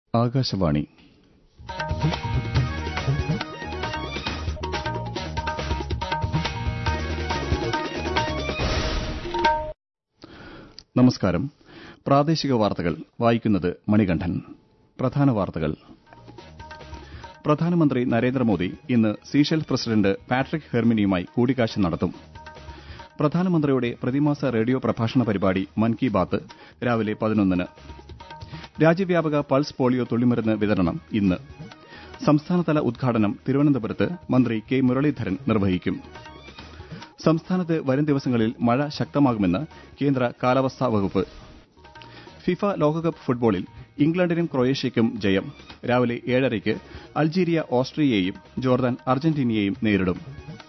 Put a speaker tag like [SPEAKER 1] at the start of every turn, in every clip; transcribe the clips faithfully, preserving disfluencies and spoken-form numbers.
[SPEAKER 1] ആകാശവാണി. നമസ്കാരം. പ്രാദേശിക വാർത്തകൾ വായിക്കുന്നത് മണികണ്ഠൻ. പ്രധാന വാർത്തകൾ. പ്രധാനമന്ത്രി നരേന്ദ്രമോദി ഇന്ന് സീഷെൽസ് പ്രസിഡന്റ് പാട്രിക് ഹെർമിനിയുമായി കൂടിക്കാഴ്ച നടത്തും. പ്രധാനമന്ത്രിയുടെ പ്രതിമാസ റേഡിയോ പ്രഭാഷണ പരിപാടി മൻ കി ബാത്ത് രാവിലെ പതിനൊന്നിന്. രാജ്യവ്യാപക പൾസ് പോളിയോ തുള്ളിമരുന്ന് വിതരണം ഇന്ന്. സംസ്ഥാനതല ഉദ്ഘാടനം തിരുവനന്തപുരത്ത് മന്ത്രി കെ മുരളീധരൻ നിർവഹിക്കും. സംസ്ഥാനത്ത് വരും ദിവസങ്ങളിൽ മഴ ശക്തമാകുമെന്ന് കേന്ദ്ര കാലാവസ്ഥാ വകുപ്പ്. ഫിഫ ലോകകപ്പ് ഫുട്ബോളിൽ ഇംഗ്ലണ്ടിനും ക്രൊയേഷ്യയ്ക്കും ജയം. രാവിലെ ഏഴരയ്ക്ക് അൾജീരിയ ഓസ്ട്രിയയെയും ജോർദാൻ അർജന്റീനയെയും നേരിടും.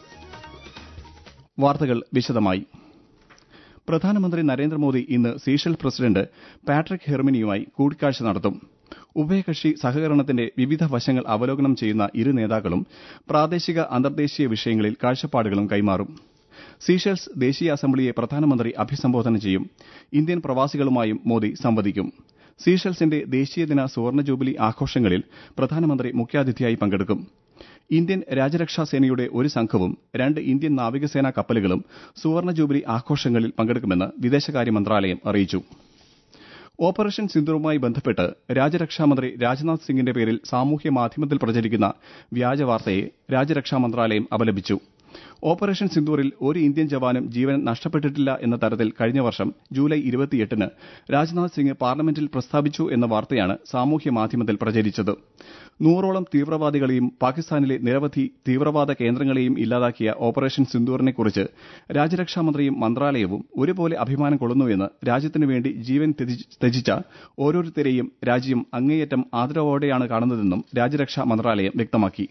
[SPEAKER 1] വാർത്തകൾ വിശദമായി. പ്രധാനമന്ത്രി നരേന്ദ്രമോദി ഇന്ന് സീഷെൽസ് പ്രസിഡന്റ് പാട്രിക് ഹെർമിനിയുമായി കൂടിക്കാഴ്ച നടത്തും. ഉഭയകക്ഷി സഹകരണത്തിന്റെ വിവിധ വശങ്ങൾ അവലോകനം ചെയ്യുന്ന ഇരു നേതാക്കളും പ്രാദേശിക അന്തർദേശീയ വിഷയങ്ങളിൽ കാഴ്ചപ്പാടുകളും കൈമാറും. സീഷെൽസ് ദേശീയ അസംബ്ലിയെ പ്രധാനമന്ത്രി അഭിസംബോധന ചെയ്യും. ഇന്ത്യൻ പ്രവാസികളുമായും മോദി സംവദിക്കും. സീഷെൽസിന്റെ ദേശീയദിന സുവർണ ജൂബിലി ആഘോഷങ്ങളിൽ പ്രധാനമന്ത്രി മുഖ്യാതിഥിയായി പങ്കെടുക്കും. ഇന്ത്യൻ രാജ്യരക്ഷാ സേനയുടെ ഒരു സംഘവും രണ്ട് ഇന്ത്യൻ നാവികസേനാ കപ്പലുകളും സുവർണ ജൂബിലി ആഘോഷങ്ങളിൽ പങ്കെടുക്കുമെന്ന് വിദേശകാര്യ മന്ത്രാലയം അറിയിച്ചു. ഓപ്പറേഷൻ സിന്ദൂറുമായി ബന്ധപ്പെട്ട് രാജ്യരക്ഷാമന്ത്രി രാജ്നാഥ് സിംഗിന്റെ പേരിൽ സാമൂഹ്യ മാധ്യമത്തിൽ പ്രചരിക്കുന്ന വ്യാജവാർത്തയെ രാജ്യരക്ഷാ മന്ത്രാലയം അപലപിച്ചു. ഓപ്പറേഷൻ സിന്ദൂറിൽ ഒരു ഇന്ത്യൻ ജവാനും ജീവൻ നഷ്ടപ്പെട്ടിട്ടില്ല എന്ന തരത്തിൽ കഴിഞ്ഞ വർഷം ജൂലൈ ഇരുപത്തിയെട്ടിന് രാജ്നാഥ് സിംഗ് പാർലമെന്റിൽ പ്രസ്താവിച്ചു എന്ന വാർത്തയാണ് സാമൂഹ്യ മാധ്യമത്തിൽ പ്രചരിച്ചത്. നൂറോളം തീവ്രവാദികളെയും പാകിസ്ഥാനിലെ നിരവധി തീവ്രവാദ കേന്ദ്രങ്ങളെയും ഇല്ലാതാക്കിയ ഓപ്പറേഷൻ സിന്ദൂറിനെക്കുറിച്ച് രാജ്യരക്ഷാമന്ത്രിയും മന്ത്രാലയവും ഒരുപോലെ അഭിമാനം കൊള്ളുന്നുവെന്ന് രാജ്യത്തിനുവേണ്ടി ജീവൻ ത്യജിച്ച ഓരോരുത്തരെയും രാജ്യം അങ്ങേയറ്റം ആദരവോടെയാണ് കാണുന്നതെന്നും രാജ്യരക്ഷാ മന്ത്രാലയം വ്യക്തമാക്കി.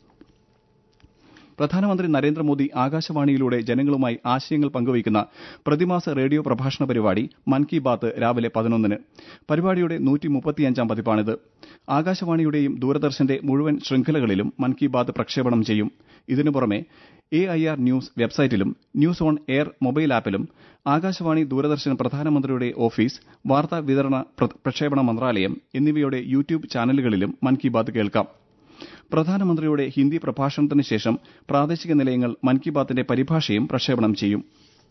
[SPEAKER 1] പ്രധാനമന്ത്രി നരേന്ദ്രമോദി ആകാശവാണിയിലൂടെ ജനങ്ങളുമായി ആശയങ്ങൾ പങ്കുവയ്ക്കുന്ന പ്രതിമാസ റേഡിയോ പ്രഭാഷണ പരിപാടി മൻ കി ബാത്ത് രാവിലെ പതിനൊന്നിന്. പരിപാടിയുടെ നൂറ്റി മുപ്പത്തിയഞ്ചാം പതിപ്പാണിത്. ആകാശവാണിയുടെയും ദൂരദർശന്റെ മുഴുവൻ ശൃംഖലകളിലും മൻ കി ബാത്ത് പ്രക്ഷേപണം ചെയ്യും. ഇതിനു പുറമെ എ ഐ ആർ ന്യൂസ് വെബ്സൈറ്റിലും ന്യൂസ് ഓൺ എയർ മൊബൈൽ ആപ്പിലും ആകാശവാണി, ദൂരദർശൻ, പ്രധാനമന്ത്രിയുടെ ഓഫീസ്, വാർത്താ വിതരണ പ്രക്ഷേപണ മന്ത്രാലയം എന്നിവയുടെ യൂട്യൂബ് ചാനലുകളിലും മൻ കി ബാത്ത് കേൾക്കാം. പ്രധാനമന്ത്രിയുടെ ഹിന്ദി പ്രഭാഷണത്തിന് ശേഷം പ്രാദേശിക നിലയങ്ങൾ മൻ കി ബാത്തിന്റെ പരിഭാഷയും പ്രക്ഷേപണം ചെയ്യും.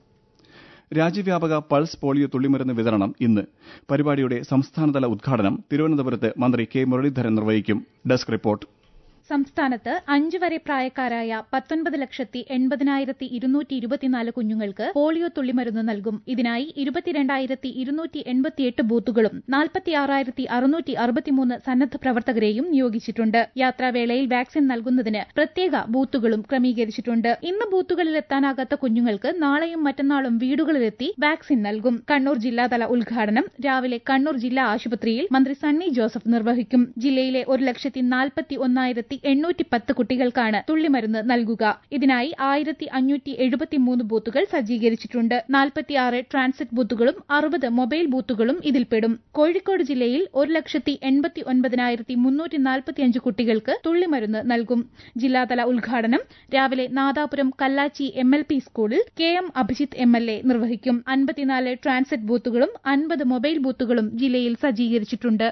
[SPEAKER 1] രാജ്യവ്യാപക പൾസ് പോളിയോ തുള്ളിമരുന്ന് വിതരണം ഇന്ന്. പരിപാടിയുടെ സംസ്ഥാനതല ഉദ്ഘാടനം തിരുവനന്തപുരത്ത് മന്ത്രി കെ മുരളീധരൻ നിർവഹിക്കും. Desk report.
[SPEAKER 2] സംസ്ഥാനത്ത് അഞ്ചു വരെ പ്രായക്കാരായ പത്തൊൻപത് ലക്ഷത്തി എൺപതിനായിരത്തി ഇരുന്നൂറ്റി ഇരുപത്തിനാല് കുഞ്ഞുങ്ങൾക്ക് പോളിയോ തുള്ളിമരുന്ന് നൽകും. ഇതിനായി ഇരുപത്തിരണ്ടായിരത്തി ഇരുന്നൂറ്റി എൺപത്തിയെട്ട് ബൂത്തുകളും നാൽപ്പത്തിയാറായിരത്തി അറുന്നൂറ്റി അറുപത്തിമൂന്ന് സന്നദ്ധ പ്രവർത്തകരെയും നിയോഗിച്ചിട്ടുണ്ട്. യാത്രാവേളയിൽ വാക്സിൻ നൽകുന്നതിന് പ്രത്യേക ബൂത്തുകളും ക്രമീകരിച്ചിട്ടുണ്ട്. ഇന്ന് ബൂത്തുകളിൽ എത്താനാകാത്ത കുഞ്ഞുങ്ങൾക്ക് നാളെയും മറ്റന്നാളും വീടുകളിലെത്തി വാക്സിൻ നൽകും. കണ്ണൂർ ജില്ലാതല ഉദ്ഘാടനം രാവിലെ കണ്ണൂർ ജില്ലാ ആശുപത്രിയിൽ മന്ത്രി സണ്ണി ജോസഫ് നിർവഹിക്കും. ജില്ലയിലെ ഒരു ലക്ഷത്തി നാൽപ്പത്തി ഒന്നായിരത്തി എണ്ണൂറ്റി പത്ത് കുട്ടികൾക്കാണ് തുള്ളിമരുന്ന് നൽകുക. ഇതിനായി ആയിരത്തി അഞ്ഞൂറ്റി എഴുപത്തിമൂന്ന് ബൂത്തുകൾ സജ്ജീകരിച്ചിട്ടുണ്ട്. നാൽപ്പത്തിയാറ് ട്രാൻസിറ്റ് ബൂത്തുകളും അറുപത് മൊബൈൽ ബൂത്തുകളും ഇതിൽപ്പെടും. കോഴിക്കോട് ജില്ലയിൽ ഒരു ലക്ഷത്തി എൺപത്തി ഒൻപതിനായിരത്തി മുന്നൂറ്റി നാൽപ്പത്തിയഞ്ച് കുട്ടികൾക്ക് തുള്ളിമരുന്ന് നൽകും. ജില്ലാതല ഉദ്ഘാടനം രാവിലെ Nadapuram Kallachi M L P സ്കൂളിൽ K M Abhijith M L A നിർവഹിക്കും. അൻപത്തിനാല് ട്രാൻസിറ്റ് ബൂത്തുകളും അൻപത് മൊബൈൽ ബൂത്തുകളും ജില്ലയിൽ സജ്ജീകരിച്ചിട്ടുണ്ട്.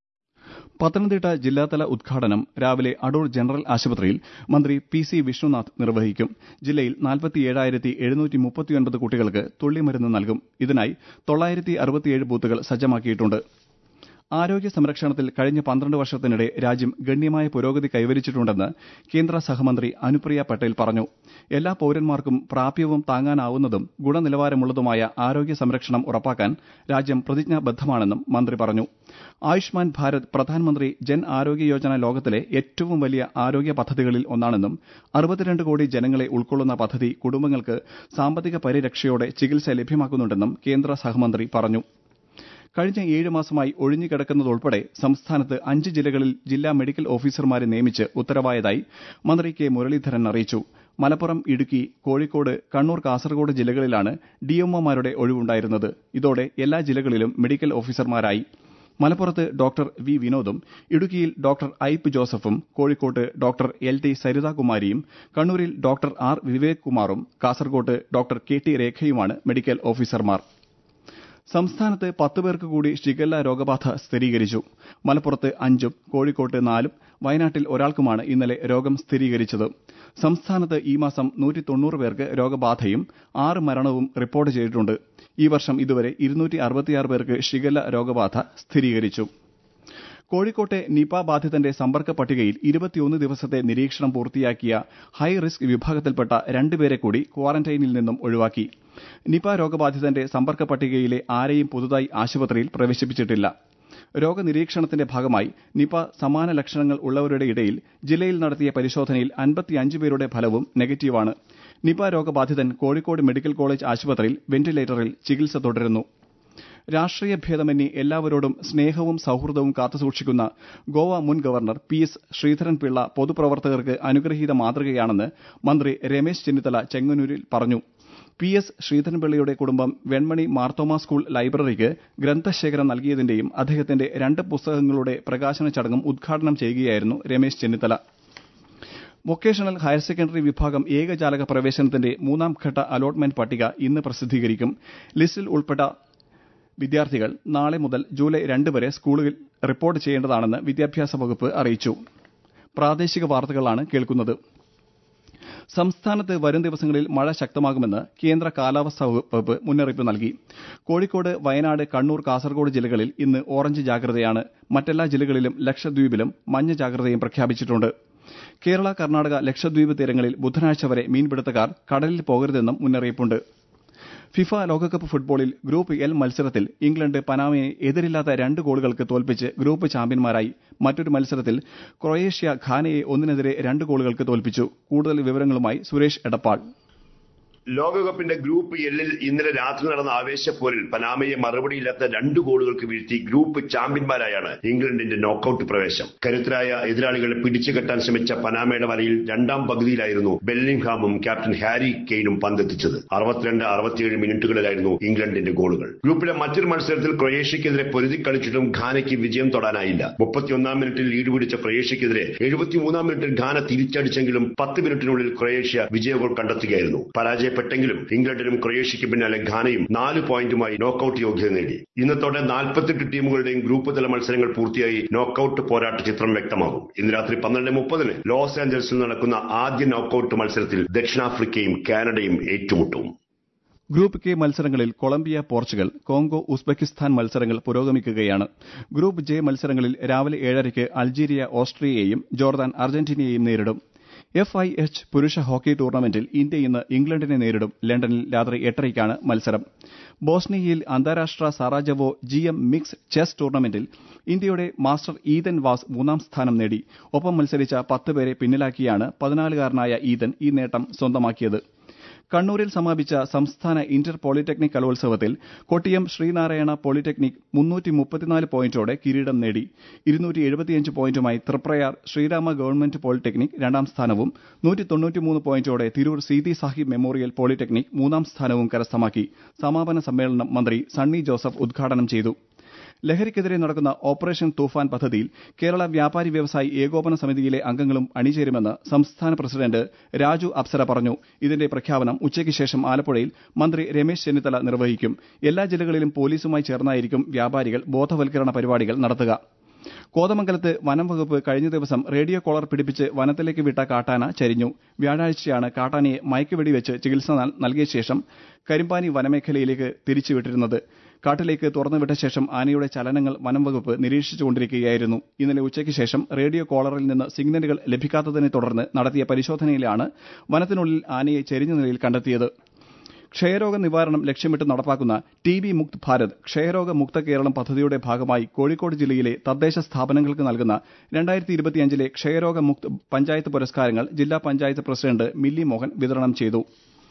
[SPEAKER 1] പത്തനംതിട്ട ജില്ലാതല ഉദ്ഘാടനം രാവിലെ അടൂർ ജനറൽ ആശുപത്രിയിൽ മന്ത്രി പി സി വിഷ്ണുനാഥ് നിർവഹിക്കും. ജില്ലയിൽ നാൽപ്പത്തിയേഴായിരത്തി എഴുന്നൂറ്റി മുപ്പത്തിയൊൻപത് കുട്ടികൾക്ക് തുള്ളിമരുന്ന് നൽകും. ഇതിനായി തൊള്ളായിരത്തി അറുപത്തിയേഴ് ബൂത്തുകൾ സജ്ജമാക്കിയിട്ടുണ്ട്. ആരോഗ്യ സംരക്ഷണത്തിൽ കഴിഞ്ഞ പന്ത്രണ്ട് വർഷത്തിനിടെ രാജ്യം ഗണ്യമായ പുരോഗതി കൈവരിച്ചിട്ടുണ്ടെന്ന് കേന്ദ്ര സഹമന്ത്രി അനുപ്രിയ പട്ടേൽ പറഞ്ഞു. എല്ലാ പൌരന്മാർക്കും പ്രാപ്യവും താങ്ങാനാവുന്നതും ഗുണനിലവാരമുള്ളതുമായ ആരോഗ്യ സംരക്ഷണം ഉറപ്പാക്കാൻ രാജ്യം പ്രതിജ്ഞാബദ്ധമാണെന്നും മന്ത്രി പറഞ്ഞു. ആയുഷ്മാൻ ഭാരത്, പ്രധാനമന്ത്രി ജൻ ആരോഗ്യ യോജന ലോകത്തിലെ ഏറ്റവും വലിയ ആരോഗ്യ പദ്ധതികളിൽ ഒന്നാണെന്നും അറുപത്തിരണ്ട് കോടി ജനങ്ങളെ ഉൾക്കൊള്ളുന്ന പദ്ധതി കുടുംബങ്ങൾക്ക് സാമ്പത്തിക പരിരക്ഷയോടെ ചികിത്സ ലഭ്യമാക്കുന്നുണ്ടെന്നും കേന്ദ്ര സഹമന്ത്രി പറഞ്ഞു. കഴിഞ്ഞ ഏഴ് മാസമായി ഒഴിഞ്ഞുകിടക്കുന്നതുൾപ്പെടെ സംസ്ഥാനത്ത് അഞ്ച് ജില്ലകളിൽ ജില്ലാ മെഡിക്കൽ ഓഫീസർമാരെ നിയമിച്ച് ഉത്തരവായതായി മന്ത്രി കെ മുരളീധരൻ അറിയിച്ചു. മലപ്പുറം, ഇടുക്കി, കോഴിക്കോട്, കണ്ണൂർ, കാസർഗോഡ് ജില്ലകളിലാണ് ഡിഎംഒമാരുടെ ഒഴിവുണ്ടായിരുന്നത്. ഇതോടെ എല്ലാ ജില്ലകളിലും മെഡിക്കൽ ഓഫീസർമാരായി. മലപ്പുറത്ത് ഡോക്ടർ വി വിനോദും ഇടുക്കിയിൽ ഡോക്ടർ ഐപ്പ് ജോസഫും കോഴിക്കോട്ട് ഡോക്ടർ എൽ ടി സരിതാകുമാരിയും കണ്ണൂരിൽ ഡോക്ടർ ആർ വിവേക് കുമാറും കാസർകോട്ട് ഡോക്ടർ കെ ടി രേഖയുമാണ് മെഡിക്കൽ ഓഫീസർമാർ. സംസ്ഥാനത്ത് പത്ത് പേർക്ക് കൂടി ഷിഗല്ല രോഗബാധ സ്ഥിരീകരിച്ചു. മലപ്പുറത്ത് അഞ്ചും കോഴിക്കോട്ട് നാലും വയനാട്ടിൽ ഒരാൾക്കുമാണ് ഇന്നലെ രോഗം സ്ഥിരീകരിച്ചത്. സംസ്ഥാനത്ത് ഈ മാസം നൂറ്റി തൊണ്ണൂറ് പേർക്ക് രോഗബാധയും ആറ് മരണവും റിപ്പോർട്ട് ചെയ്തിട്ടുണ്ട്. ഈ വർഷം ഇതുവരെ ഇരുന്നൂറ്റി അറുപത്തിയാറ് പേർക്ക് ഷിഗല്ല രോഗബാധ സ്ഥിരീകരിച്ചു. കോഴിക്കോട്ടെ നിപ ബാധിതന്റെ സമ്പർക്ക പട്ടികയിൽ ഇരുപത്തിയൊന്ന് ദിവസത്തെ നിരീക്ഷണം പൂർത്തിയാക്കിയ ഹൈ റിസ്ക് വിഭാഗത്തിൽപ്പെട്ട രണ്ടുപേരെ കൂടി ക്വാറന്റൈനിൽ നിന്നും ഒഴിവാക്കി. നിപ രോഗബാധിതന്റെ സമ്പർക്ക പട്ടികയിലെ ആരെയും പുതുതായി ആശുപത്രിയിൽ പ്രവേശിപ്പിച്ചിട്ടില്ല. രോഗനിരീക്ഷണത്തിന്റെ ഭാഗമായി നിപ സമാന ലക്ഷണങ്ങൾ ഉള്ളവരുടെ ഇടയിൽ ജില്ലയിൽ നടത്തിയ പരിശോധനയിൽ അൻപത്തിയഞ്ച് പേരുടെ ഫലവും നെഗറ്റീവാണ്. നിപ രോഗബാധിതൻ കോഴിക്കോട് മെഡിക്കൽ കോളേജ് ആശുപത്രിയിൽ വെന്റിലേറ്ററിൽ ചികിത്സ തുടരുന്നു. രാഷ്ട്രീയ ഭേദമന്യേ എല്ലാവരോടും സ്നേഹവും സൌഹൃദവും കാത്തുസൂക്ഷിക്കുന്ന ഗോവ മുൻ ഗവർണർ പി എസ് ശ്രീധരൻപിള്ള പൊതുപ്രവർത്തകർക്ക് അനുഗ്രഹീത മാതൃകയാണെന്ന് മന്ത്രി രമേശ് ചെന്നിത്തല ചെങ്ങന്നൂരിൽ പറഞ്ഞു. പി എസ് ശ്രീധരൻപിള്ളയുടെ കുടുംബം വെൺമണി മാർത്തോമ സ്കൂൾ ലൈബ്രറിക്ക് ഗ്രന്ഥശേഖരം നൽകിയതിന്റെയും അദ്ദേഹത്തിന്റെ രണ്ട് പുസ്തകങ്ങളുടെ പ്രകാശന ചടങ്ങും ഉദ്ഘാടനം ചെയ്യുകയായിരുന്നു Ramesh Chennithala. Vocational higher secondary വിഭാഗം ഏകജാലക പ്രവേശനത്തിന്റെ മൂന്നാം ഘട്ട അലോട്ട്മെന്റ് പട്ടിക ഇന്ന് പ്രസിദ്ധീകരിക്കും. ലിസ്റ്റിൽ ഉൾപ്പെട്ട വിദ്യാർത്ഥികൾ നാളെ മുതൽ ജൂലൈ രണ്ട് വരെ സ്കൂളിൽ റിപ്പോർട്ട് ചെയ്യേണ്ടതാണെന്ന് വിദ്യാഭ്യാസ വകുപ്പ് അറിയിച്ചു. പ്രാദേശിക വാർത്തകളാണ് കേൾക്കുന്നത്. സംസ്ഥാനത്ത് വരും ദിവസങ്ങളിൽ മഴ ശക്തമാകുമെന്ന് കേന്ദ്ര കാലാവസ്ഥാ വകുപ്പ് മുന്നറിയിപ്പ് നൽകി. കോഴിക്കോട്, വയനാട്, കണ്ണൂർ, കാസർഗോഡ് ജില്ലകളിൽ ഇന്ന് ഓറഞ്ച് ജാഗ്രതയാണ്. മറ്റെല്ലാ ജില്ലകളിലും ലക്ഷദ്വീപിലും മഞ്ഞ ജാഗ്രതയും പ്രഖ്യാപിച്ചിട്ടുണ്ട്. കേരള, കർണാടക, ലക്ഷദ്വീപ് തീരങ്ങളിൽ ബുധനാഴ്ച വരെ മീൻപിടുത്തക്കാർ കടലിൽ പോകരുതെന്നും മുന്നറിയിപ്പുണ്ട്. ഫിഫ ലോകകപ്പ് ഫുട്ബോളിൽ ഗ്രൂപ്പ് എൽ മത്സരത്തിൽ ഇംഗ്ലണ്ട് പനാമയെ എതിരില്ലാത്ത രണ്ട് ഗോളുകൾക്ക് തോൽപ്പിച്ച് ഗ്രൂപ്പ് ചാമ്പ്യന്മാരായി. മറ്റൊരു മത്സരത്തിൽ ക്രൊയേഷ്യ ഘാനയെ ഒന്നിനെതിരെ രണ്ട് ഗോളുകൾക്ക് തോൽപ്പിച്ചു. കൂടുതൽ വിവരങ്ങളുമായി സുരേഷ് എടപ്പാൾ.
[SPEAKER 3] ലോകകപ്പിന്റെ ഗ്രൂപ്പ് എല്ലിൽ ഇന്നലെ രാത്രി നടന്ന ആവേശപ്പോരിൽ പനാമയെ മറുപടിയില്ലാത്ത രണ്ട് ഗോളുകൾക്ക് വീഴ്ത്തി ഗ്രൂപ്പ് ചാമ്പ്യന്മാരായാണ് ഇംഗ്ലണ്ടിന്റെ നോക്കൌട്ട് പ്രവേശം. കരുത്തരായ എതിരാളികളെ പിടിച്ചുകെട്ടാൻ ശ്രമിച്ച പനാമയുടെ വലയിൽ രണ്ടാം പകുതിയിലായിരുന്നു ബെല്ലിംഗ്ഹാമും ക്യാപ്റ്റൻ ഹാരി കെയ്നും പന്തെത്തിച്ചത്. അറുപത്തിരണ്ട് അറുപത്തിയേഴ് മിനിറ്റുകളിലായിരുന്നു ഇംഗ്ലണ്ടിന്റെ ഗോളുകൾ. ഗ്രൂപ്പിലെ മറ്റൊരു മത്സരത്തിൽ ക്രൊയേഷ്യക്കെതിരെ പൊരുതി കളിച്ചിട്ടും ഘാനയ്ക്ക് വിജയം തൊടാനായില്ല. മുപ്പത്തിയൊന്നാം മിനിറ്റിൽ ലീഡ് പിടിച്ച ക്രൊയേഷ്യക്കെതിരെ എഴുപത്തിമൂന്നാം മിനിറ്റിൽ ഘാന തിരിച്ചടിച്ചെങ്കിലും പത്ത് മിനിറ്റിനുള്ളിൽ ക്രൊയേഷ്യ വിജയഗോൾ കണ്ടെത്തുകയായിരുന്നു. പരാജയ പ്പെട്ടെങ്കിലും ഇംഗ്ലണ്ടിനും ക്രൊയേഷ്യയ്ക്ക് പിന്നാലെ ഘാനയും നാല് പോയിന്റുമായി നോക്കൌട്ട് യോഗ്യത നേടി. ഇന്നത്തോടെ നാൽപ്പത്തെട്ട് ടീമുകളുടെയും ഗ്രൂപ്പ് തല മത്സരങ്ങൾ പൂർത്തിയായി നോക്കൌട്ട് പോരാട്ട ചിത്രം വ്യക്തമാകും. ഇന്ന് രാത്രി പന്ത്രണ്ട് മുപ്പതിന് ലോസ് ആഞ്ചൽസിൽ നടക്കുന്ന ആദ്യ നോക്കൌട്ട് മത്സരത്തിൽ ദക്ഷിണാഫ്രിക്കയും കാനഡയും ഏറ്റുമുട്ടും.
[SPEAKER 1] ഗ്രൂപ്പ് കെ മത്സരങ്ങളിൽ കൊളംബിയ, പോർച്ചുഗൽ, കോങ്കോ, ഉസ്ബെക്കിസ്ഥാൻ മത്സരങ്ങൾ പുരോഗമിക്കുകയാണ്. ഗ്രൂപ്പ് ജെ മത്സരങ്ങളിൽ രാവിലെ ഏഴരയ്ക്ക് അൾജീരിയ ഓസ്ട്രിയയെയും ജോർദാൻ അർജന്റീനയെയും നേരിടും. എഫ് ഐ എച്ച് പുരുഷ ഹോക്കി ടൂർണമെന്റിൽ ഇന്ത്യ ഇന്ന് ഇംഗ്ലണ്ടിനെ നേരിടും. ലണ്ടനിൽ രാത്രി എട്ടരയ്ക്കാണ് മത്സരം. ബോസ്നിയയിൽ അന്താരാഷ്ട്ര Sarajevo G M mix chess ടൂർണമെന്റിൽ ഇന്ത്യയുടെ മാസ്റ്റർ ഈതൻ വാസ് മൂന്നാം സ്ഥാനം നേടി. ഒപ്പം മത്സരിച്ച പത്ത് പേരെ പിന്നിലാക്കിയാണ് പതിനാലുകാരനായ ഈതൻ ഈ നേട്ടം സ്വന്തമാക്കിയത്. കണ്ണൂരിൽ സമാപിച്ച സംസ്ഥാന ഇന്റർ പോളിടെക്നിക് കലോത്സവത്തിൽ കൊട്ടിയം ശ്രീനാരായണ പോളിടെക്നിക് മുന്നൂറ്റി മുപ്പത്തിനാല് പോയിന്റോടെ കിരീടം നേടി. ഇരുന്നൂറ്റി എഴുപത്തിയഞ്ച് പോയിന്റുമായി തൃപ്രയാർ ശ്രീരാമ ഗവൺമെന്റ് പോളിടെക്നിക് രണ്ടാം സ്ഥാനവും നൂറ്റി തൊണ്ണൂറ്റിമൂന്ന് പോയിന്റോടെ തിരൂർ സീതി സാഹിബ് മെമ്മോറിയൽ പോളിടെക്നിക് മൂന്നാം സ്ഥാനവും കരസ്ഥമാക്കി. സമാപന സമ്മേളനം മന്ത്രി സണ്ണി ജോസഫ് ഉദ്ഘാടനം ചെയ്തു. ലഹരിക്കെതിരെ നടക്കുന്ന ഓപ്പറേഷൻ തൂഫാൻ പദ്ധതിയിൽ കേരള വ്യാപാരി വ്യവസായി ഏകോപന സമിതിയിലെ അംഗങ്ങളും അണിചേരുമെന്ന് സംസ്ഥാന പ്രസിഡന്റ് രാജു അപ്സര പറഞ്ഞു. ഇതിന്റെ പ്രഖ്യാപനം ഉച്ചയ്ക്ക് ശേഷം ആലപ്പുഴയിൽ മന്ത്രി രമേശ് ചെന്നിത്തല നിർവഹിക്കും. എല്ലാ ജില്ലകളിലും പോലീസുമായി ചേർന്നായിരിക്കും വ്യാപാരികൾ ബോധവൽക്കരണ പരിപാടികൾ നടത്തുക. കോതമംഗലത്ത് വനം വകുപ്പ് കഴിഞ്ഞ ദിവസം റേഡിയോ കോളർ പിടിപ്പിച്ച് വനത്തിലേക്ക് വിട്ട കാട്ടാന ചരിഞ്ഞു. വ്യാഴാഴ്ചയാണ് കാട്ടാനയെ മയക്കുവെടിവെച്ച് ചികിത്സ നൽകിയ ശേഷം കരിമ്പാനി വനമേഖലയിലേക്ക് തിരിച്ചുവിട്ടിരുന്നത്. കാട്ടിലേക്ക് തുറന്നുവിട്ട ശേഷം ആനയുടെ ചലനങ്ങൾ വനം വകുപ്പ് നിരീക്ഷിച്ചുകൊണ്ടിരിക്കുകയായിരുന്നു. ഇന്നലെ ഉച്ചയ്ക്ക് ശേഷം റേഡിയോ കോളറിൽ നിന്ന് സിഗ്നലുകൾ ലഭിക്കാത്തതിനെ തുടർന്ന് നടത്തിയ പരിശോധനയിലാണ് വനത്തിനുള്ളിൽ ആനയെ ചെരിഞ്ഞ നിലയിൽ കണ്ടെത്തിയത്. ക്ഷയരോഗ നിവാരണം ലക്ഷ്യമിട്ട് നടപ്പാക്കുന്ന ടി ബി മുക്ത് ഭാരത് ക്ഷയരോഗ മുക്ത കേരളം പദ്ധതിയുടെ ഭാഗമായി കോഴിക്കോട് ജില്ലയിലെ തദ്ദേശ സ്ഥാപനങ്ങൾക്ക് നൽകുന്ന രണ്ടായിരത്തി ഇരുപത്തിയഞ്ചിലെ ക്ഷയരോഗ മുക്ത് പഞ്ചായത്ത് പുരസ്കാരങ്ങൾ ജില്ലാ പഞ്ചായത്ത് പ്രസിഡന്റ് മില്ലി മോഹൻ വിതരണം ചെയ്തു.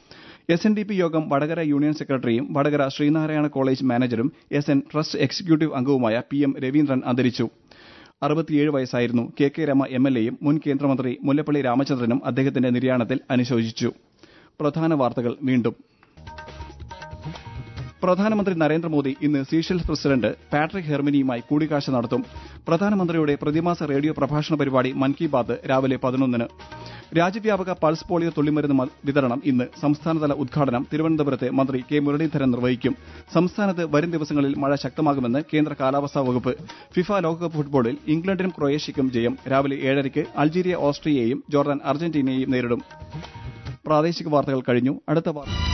[SPEAKER 1] എസ് എൻ ഡി പി യോഗം വടകര യൂണിയൻ സെക്രട്ടറിയും വടകര ശ്രീനാരായണ കോളേജ് മാനേജരും എസ് എൻ ട്രസ്റ്റ് എക്സിക്യൂട്ടീവ് അംഗവുമായ പി എം രവീന്ദ്രൻ അന്തരിച്ചു. അറുപത്തിയേഴ് വയസ്സായിരുന്നു. K K Rama M L എയും മുൻ കേന്ദ്രമന്ത്രി മുല്ലപ്പള്ളി രാമചന്ദ്രനും അദ്ദേഹത്തിന്റെ നിര്യാണത്തിൽ അനുശോചിച്ചു. പ്രധാന വാർത്തകൾ വീണ്ടും. പ്രധാനമന്ത്രി നരേന്ദ്രമോദി ഇന്ന് സീഷെൽസ് പ്രസിഡന്റ് പാട്രിക് ഹെർമിനിയുമായി കൂടിക്കാഴ്ച നടത്തും. പ്രധാനമന്ത്രിയുടെ പ്രതിമാസ റേഡിയോ പ്രഭാഷണ പരിപാടി മൻ കി ബാത്ത് രാവിലെ പതിനൊന്നിന്. രാജ്യവ്യാപക പൾസ് പോളിയോ തുള്ളിമരുന്ന് വിതരണം ഇന്ന്. സംസ്ഥാനതല ഉദ്ഘാടനം തിരുവനന്തപുരത്ത് മന്ത്രി കെ മുരളീധരൻ നിർവഹിക്കും. സംസ്ഥാനത്ത് വരും ദിവസങ്ങളിൽ മഴ ശക്തമാകുമെന്ന് കേന്ദ്ര കാലാവസ്ഥാ വകുപ്പ്. ഫിഫ ലോകകപ്പ് ഫുട്ബോളിൽ ഇംഗ്ലണ്ടിനും ക്രൊയേഷ്യയ്ക്കും ജയം. രാവിലെ ഏഴരയ്ക്ക് അൾജീരിയ ഓസ്ട്രിയയെയും ജോർദാൻ അർജന്റീനയെയും നേരിടും. പ്രാദേശിക വാർത്തകൾ കഴിഞ്ഞു. അടുത്ത വാർത്ത